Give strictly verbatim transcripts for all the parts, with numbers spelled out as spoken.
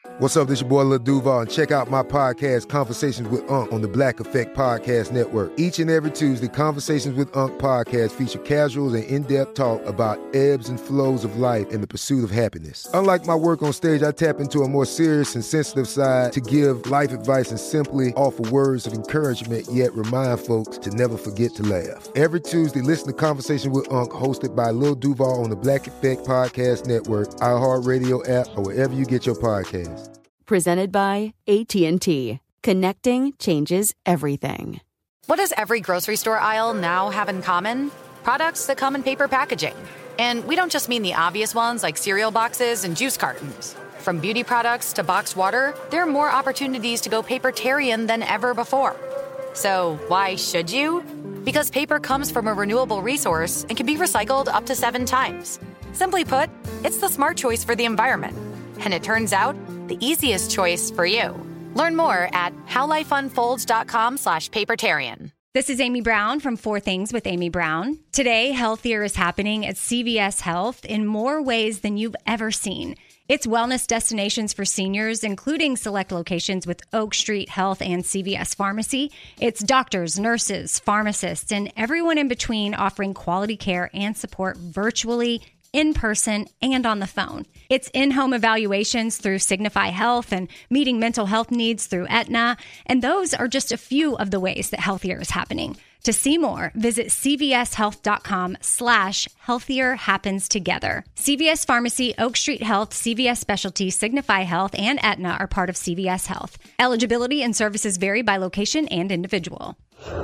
What's up, this your boy Lil Duval, and check out my podcast, Conversations with Unc, on the Black Effect Podcast Network. Each and every Tuesday, Conversations with Unc podcast feature casuals and in-depth talk about ebbs and flows of life and the pursuit of happiness. Unlike my work on stage, I tap into a more serious and sensitive side to give life advice and simply offer words of encouragement, yet remind folks to never forget to laugh. Every Tuesday, listen to Conversations with Unc, hosted by Lil Duval on the Black Effect Podcast Network, iHeartRadio app, or wherever you get your podcasts. Presented by A T and T. Connecting changes everything. What does every grocery store aisle now have in common? Products that come in paper packaging. And we don't just mean the obvious ones like cereal boxes and juice cartons. From beauty products to boxed water, there are more opportunities to go papertarian than ever before. So why should you? Because paper comes from a renewable resource and can be recycled up to seven times. Simply put, it's the smart choice for the environment. And it turns out, the easiest choice for you. Learn more at howlifeunfolds.com slash papertarian. This is Amy Brown from Four Things with Amy Brown. Today, Healthier is happening at C V S Health in more ways than you've ever seen. It's wellness destinations for seniors, including select locations with Oak Street Health and C V S Pharmacy. It's doctors, nurses, pharmacists, and everyone in between offering quality care and support virtually, in person, and on the phone. It's in-home evaluations through Signify Health and meeting mental health needs through Aetna. And those are just a few of the ways that Healthier is happening. To see more, visit cvshealth.com slash healthier happens together. C V S Pharmacy, Oak Street Health, C V S Specialty, Signify Health, and Aetna are part of C V S Health. Eligibility and services vary by location and individual.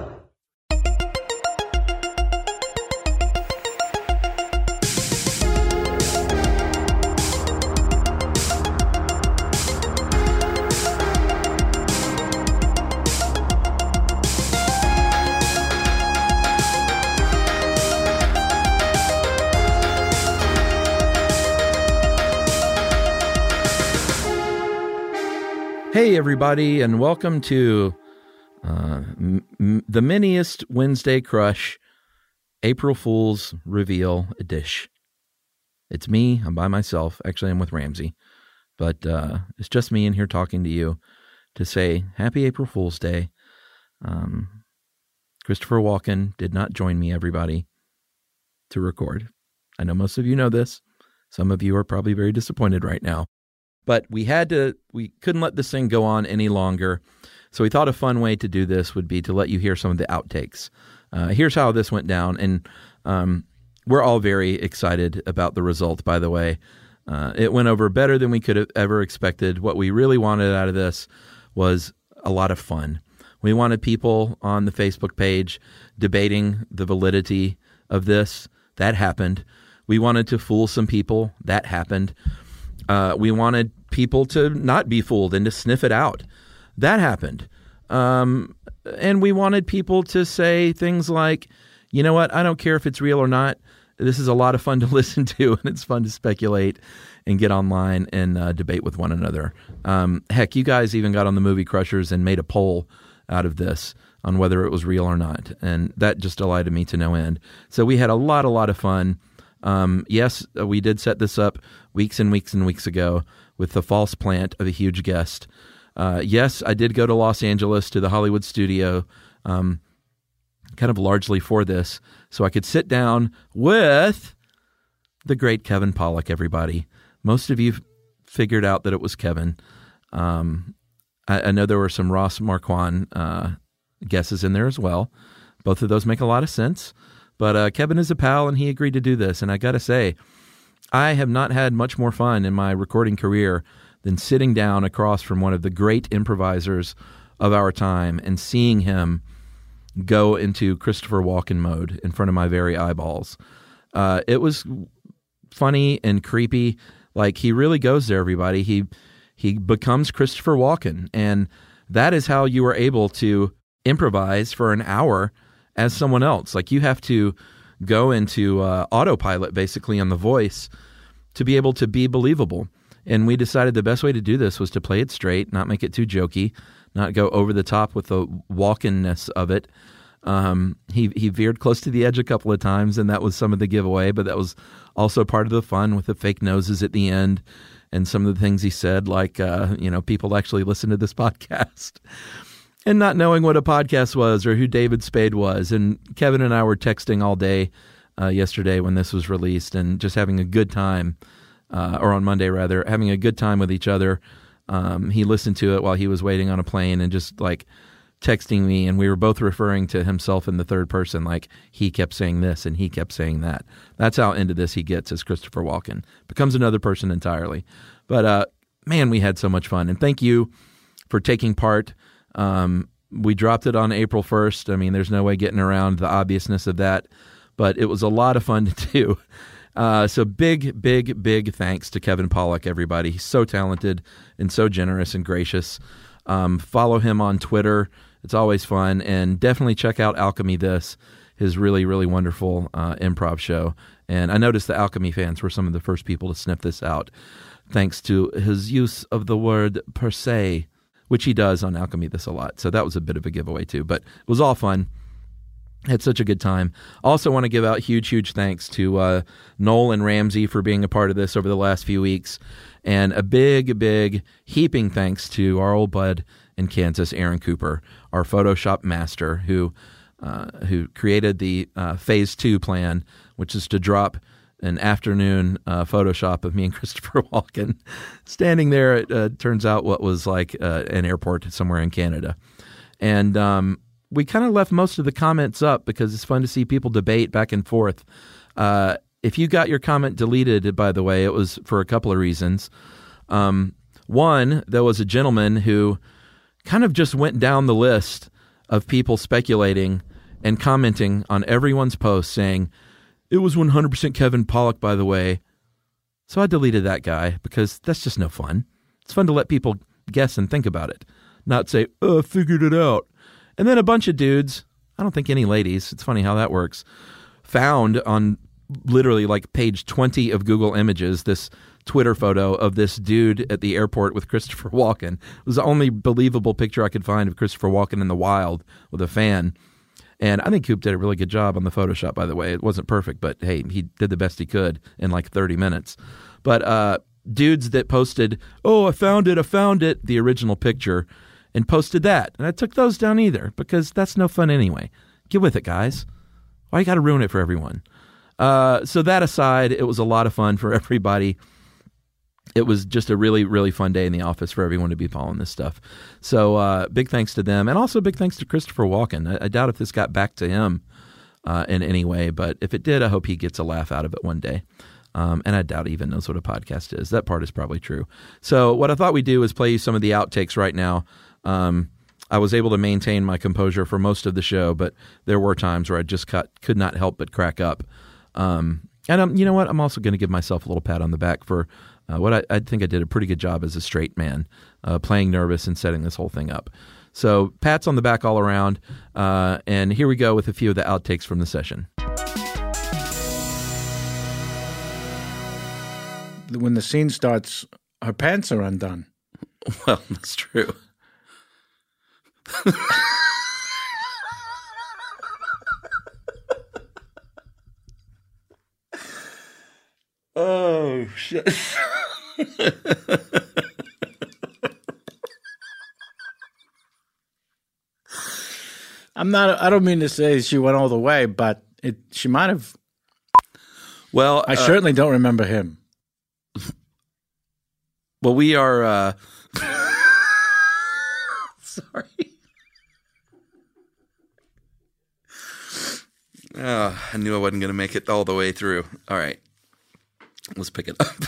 Hey, everybody, and welcome to uh, m- m- the miniest Wednesday Crush April Fool's Reveal Edition. It's me. I'm by myself. Actually, I'm with Ramsey. But uh, it's just me in here talking to you to say Happy April Fool's Day. Um, Christopher Walken did not join me, everybody, to record. I know most of you know this. Some of you are probably very disappointed right now. But we had to, we couldn't let this thing go on any longer. So we thought a fun way to do this would be to let you hear some of the outtakes. Uh, here's how this went down. And um, we're all very excited about the result, by the way. Uh, it went over better than we could have ever expected. What we really wanted out of this was a lot of fun. We wanted people on the Facebook page debating the validity of this. That happened. We wanted to fool some people. That happened. Uh, we wanted people to not be fooled and to sniff it out. That happened. Um, and we wanted people to say things like, you know what, I don't care if it's real or not. This is a lot of fun to listen to, and it's fun to speculate and get online and uh, debate with one another. Um, heck, you guys even got on the Movie Crushers and made a poll out of this on whether it was real or not. And that just delighted me to no end. So we had a lot, a lot of fun. Um, yes, we did set this up weeks and weeks and weeks ago with the false plant of a huge guest. Uh, yes, I did go to Los Angeles to the Hollywood studio, um, kind of largely for this, so I could sit down with the great Kevin Pollak, everybody. Most of you figured out that it was Kevin. Um, I, I know there were some Ross Marquand uh, guesses in there as well. Both of those make a lot of sense. But uh, Kevin is a pal, and he agreed to do this. And I got to say, I have not had much more fun in my recording career than sitting down across from one of the great improvisers of our time and seeing him go into Christopher Walken mode in front of my very eyeballs. Uh, it was funny and creepy. Like, he really goes there, everybody. He he becomes Christopher Walken, and that is how you are able to improvise for an hour as someone else. Like, you have to go into uh, autopilot, basically, on the voice to be able to be believable. And we decided the best way to do this was to play it straight, not make it too jokey, not go over the top with the Walken-ness of it. Um, he he veered close to the edge a couple of times, and that was some of the giveaway, but that was also part of the fun with the fake noses at the end and some of the things he said, like, uh, you know, people actually listen to this podcast. And not knowing what a podcast was or who David Spade was. And Kevin and I were texting all day uh, yesterday when this was released and just having a good time, uh, or on Monday rather, having a good time with each other. Um, he listened to it while he was waiting on a plane and just like texting me, and we were both referring to himself in the third person, like he kept saying this and he kept saying that. That's how into this he gets as Christopher Walken. Becomes another person entirely. But uh, man, we had so much fun. And thank you for taking part. Um, we dropped it on April first. I mean, there's no way getting around the obviousness of that, but it was a lot of fun to do. Uh, so big, big, big thanks to Kevin Pollak, everybody. He's so talented and so generous and gracious. Um, follow him on Twitter. It's always fun. And definitely check out Alchemy This, his really, really wonderful uh, improv show. And I noticed the Alchemy fans were some of the first people to sniff this out, thanks to his use of the word per se, which he does on Alchemy This a lot. So that was a bit of a giveaway too, but it was all fun. Had such a good time. Also want to give out huge, huge thanks to uh, Noel and Ramsey for being a part of this over the last few weeks. And a big, big heaping thanks to our old bud in Kansas, Aaron Cooper, our Photoshop master, who uh, who created the uh, phase two plan, which is to drop an afternoon uh, Photoshop of me and Christopher Walken standing there at, uh, turns out, what was like uh, an airport somewhere in Canada. And um, we kind of left most of the comments up because it's fun to see people debate back and forth. Uh, if you got your comment deleted, by the way, it was for a couple of reasons. Um, one, there was a gentleman who kind of just went down the list of people speculating and commenting on everyone's post saying, "It was one hundred percent Kevin Pollak, by the way." So I deleted that guy because that's just no fun. It's fun to let people guess and think about it, not say, "Oh, I figured it out." And then a bunch of dudes, I don't think any ladies, it's funny how that works, found on literally like page twenty of Google Images this Twitter photo of this dude at the airport with Christopher Walken. It was the only believable picture I could find of Christopher Walken in the wild with a fan. And I think Coop did a really good job on the Photoshop, by the way. It wasn't perfect, but hey, he did the best he could in like thirty minutes. But uh, dudes that posted, "Oh, I found it, I found it," the original picture, and posted that. And I took those down either because that's no fun anyway. Get with it, guys. Why you got to ruin it for everyone? Uh, so that aside, it was a lot of fun for everybody. It was just a really, really fun day in the office for everyone to be following this stuff. So uh, big thanks to them. And also big thanks to Christopher Walken. I, I doubt if this got back to him uh, in any way. But if it did, I hope he gets a laugh out of it one day. Um, and I doubt he even knows what a podcast is. That part is probably true. So what I thought we'd do is play you some of the outtakes right now. Um, I was able to maintain my composure for most of the show, but there were times where I just cut, could not help but crack up. Um, and um, you know what? I'm also going to give myself a little pat on the back for uh, what I, I think I did a pretty good job as a straight man, uh, playing nervous and setting this whole thing up. So pats on the back all around. Uh, and here we go with a few of the outtakes from the session. When the scene starts, her pants are undone. Well, that's true. Oh, shit. I'm not, I don't mean to say she went all the way, but it, she might have. Well, I uh, certainly don't remember him. Well, we are, uh, sorry. Oh, I knew I wasn't going to make it all the way through. All right. Let's pick it up.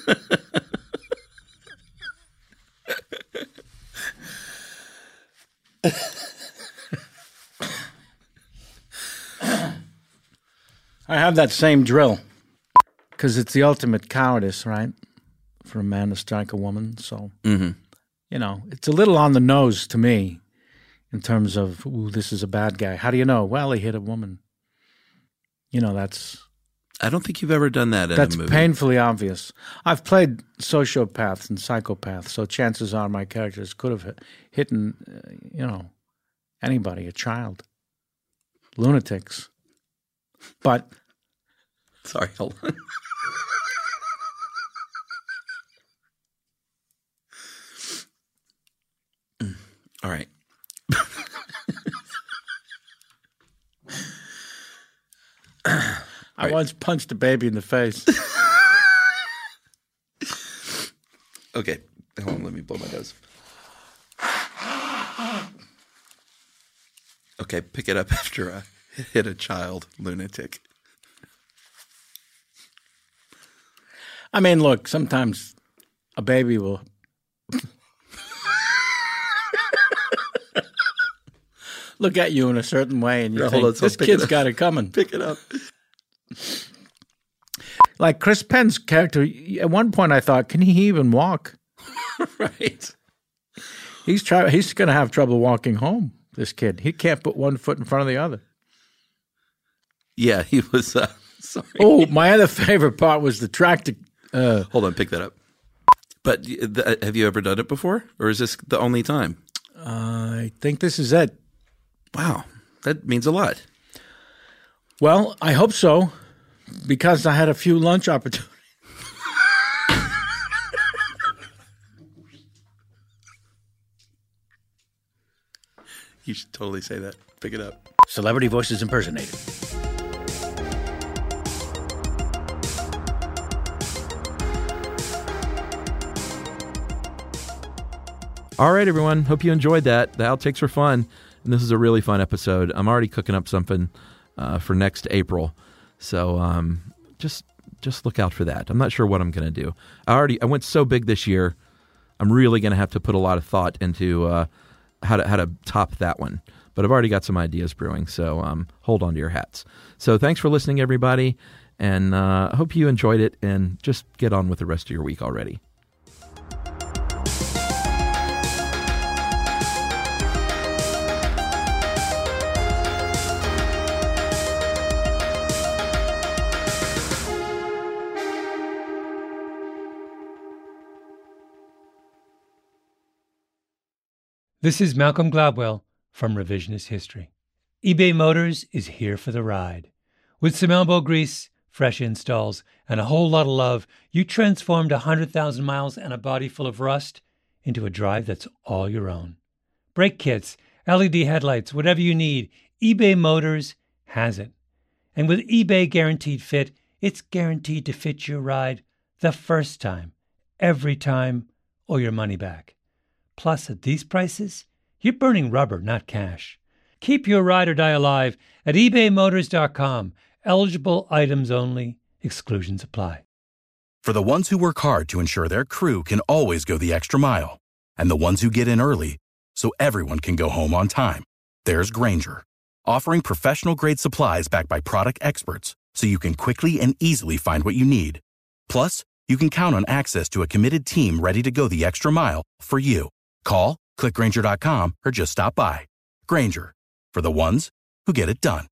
I have that same drill because it's the ultimate cowardice, right? For a man to strike a woman. So, Mm-hmm. you know, it's a little on the nose to me in terms of, ooh, this is a bad guy. How do you know? Well, he hit a woman. You know, that's I don't think you've ever done that in that's a movie. painfully obvious. I've played sociopaths and psychopaths, so chances are my characters could have hit, hit uh, you know, anybody, a child, lunatics. But Sorry, hold on. All right. I right. once punched a baby in the face. Okay. Hold on. Let me blow my nose. Okay. Pick it up after I hit a child lunatic. I mean, look, sometimes a baby will... look at you in a certain way, and you Yeah, think, hold on, so this pick kid's it up. got it coming. Pick it up. Like Chris Penn's character, at one point I thought, can he even walk? Right. He's try- He's going to have trouble walking home, this kid. He can't put one foot in front of the other. Yeah, he was. Uh, sorry. Oh, my other favorite part was the tractor. Uh, Hold on. Pick that up. But th- have you ever done it before? Or is this the only time? I think this is it. Wow. That means a lot. Well, I hope so, because I had a few lunch opportunities. You should totally say that. Pick it up. Celebrity voices impersonated. All right, everyone. Hope you enjoyed that. The outtakes were fun, and this is a really fun episode. I'm already cooking up something uh, for next April, so um, just just look out for that. I'm not sure what I'm going to do. I already I went so big this year. I'm really going to have to put a lot of thought into uh, how to how to top that one. But I've already got some ideas brewing, so um, hold on to your hats. So thanks for listening, everybody, and uh, I hope you enjoyed it. And just get on with the rest of your week already. This is Malcolm Gladwell from Revisionist History. eBay Motors is here for the ride. With some elbow grease, fresh installs, and a whole lot of love, you transformed one hundred thousand miles and a body full of rust into a drive that's all your own. Brake kits, L E D headlights, whatever you need, eBay Motors has it. And with eBay Guaranteed Fit, it's guaranteed to fit your ride the first time, every time, or your money back. Plus, at these prices, you're burning rubber, not cash. Keep your ride or die alive at ebay motors dot com. Eligible items only. Exclusions apply. For the ones who work hard to ensure their crew can always go the extra mile, and the ones who get in early so everyone can go home on time, there's Grainger, offering professional-grade supplies backed by product experts so you can quickly and easily find what you need. Plus, you can count on access to a committed team ready to go the extra mile for you. Call, click Grainger dot com, or just stop by. Grainger, for the ones who get it done.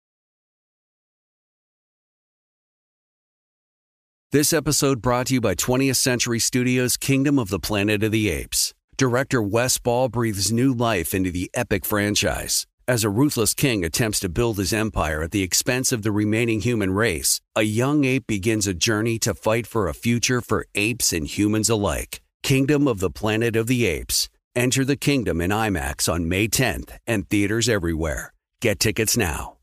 This episode brought to you by twentieth Century Studios' Kingdom of the Planet of the Apes. Director Wes Ball breathes new life into the epic franchise. As a ruthless king attempts to build his empire at the expense of the remaining human race, a young ape begins a journey to fight for a future for apes and humans alike. Kingdom of the Planet of the Apes. Enter the kingdom in IMAX on May tenth and theaters everywhere. Get tickets now.